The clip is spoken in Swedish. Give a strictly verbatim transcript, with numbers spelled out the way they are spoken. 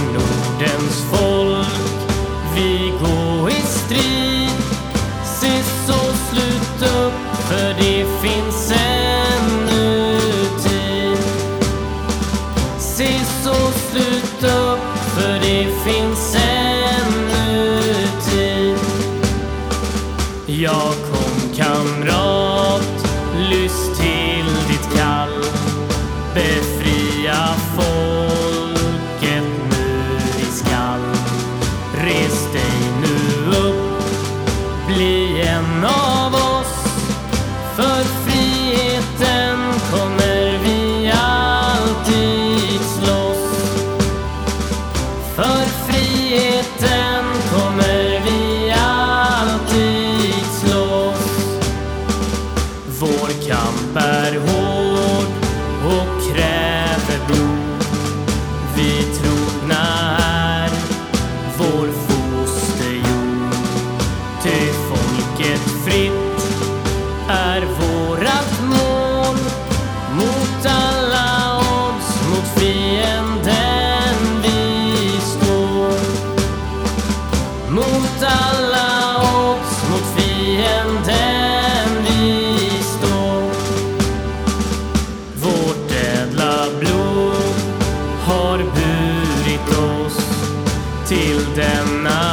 Nordens folk, vi går i strid. Se så slut upp, för det finns ännu tid. Se så slut upp, för det finns ännu tid. Jag kom kamrat, lyss till ditt kall. Befria folket nu i skall. Res dig nu upp, bli en av oss. För friheten kommer vi alltid slåss. För friheten kommer vi alltid slåss. Vår kamp är hård och kräver blod. Vi trogna är vår fosterjord. Ty folket fritt är vårat mål. Mot alla odds, mot fienden vi står. Mot alla odds, mot fienden vi står. Vårt ädla blod har burit oss till denna